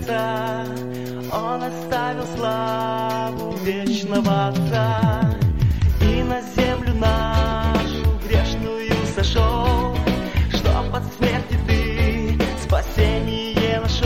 сердца. Он оставил славу вечного Отца и на землю нашу грешную сошел, чтоб от смерти ты спасение нашел.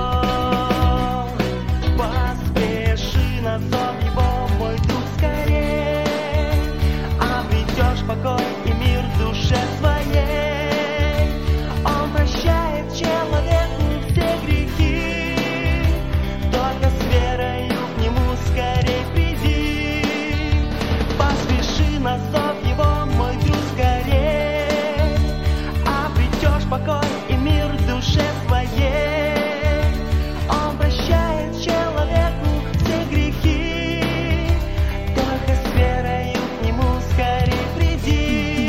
Поспеши на зов его, мой друг, скорей, обретешь покой и мир в душе своей. Он прощает человеку все грехи, только с верою к нему скорей приди. Поспеши на зов его, мой друг, скорей, обретешь покой и мир в душе своей. Он прощает человеку все грехи, только с верою к нему скорей приди.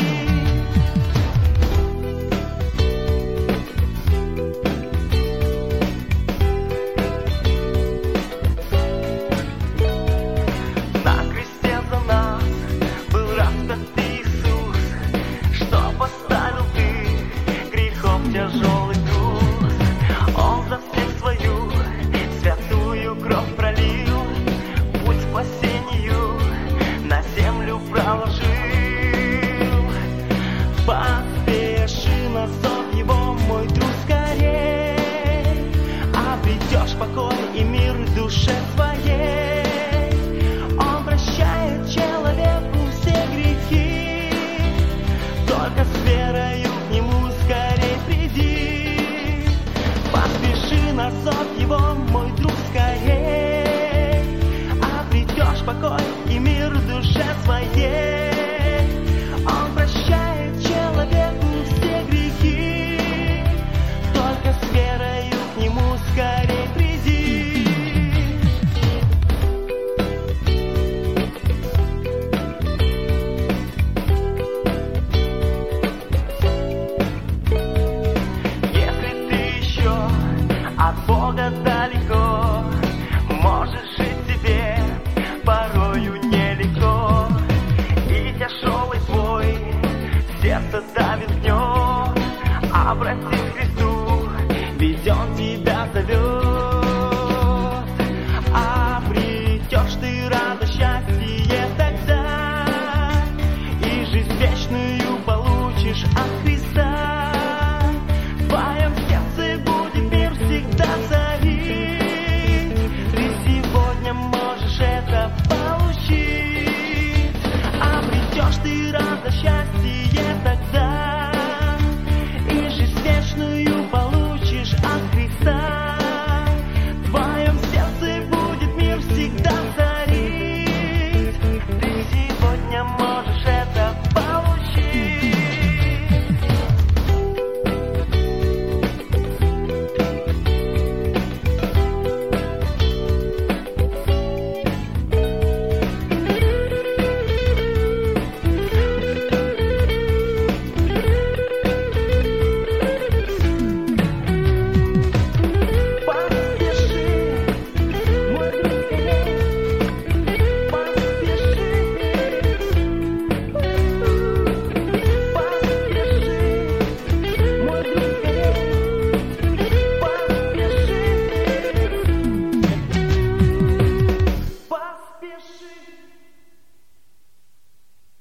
На кресте за нас был распят Иисус, что поставил ты грехов тяжелый груз. Он за всех свою святую кровь пролил, путь к спасению на землю проложил. Поспеши на зов его, мой друг, скорей, обретешь покой и мир в душе своей. Он прощает человеку все грехи, только с верою к нему скорей приди. Поспеши на зов его, мой друг, скорей, обретешь покой и мир в душе своей.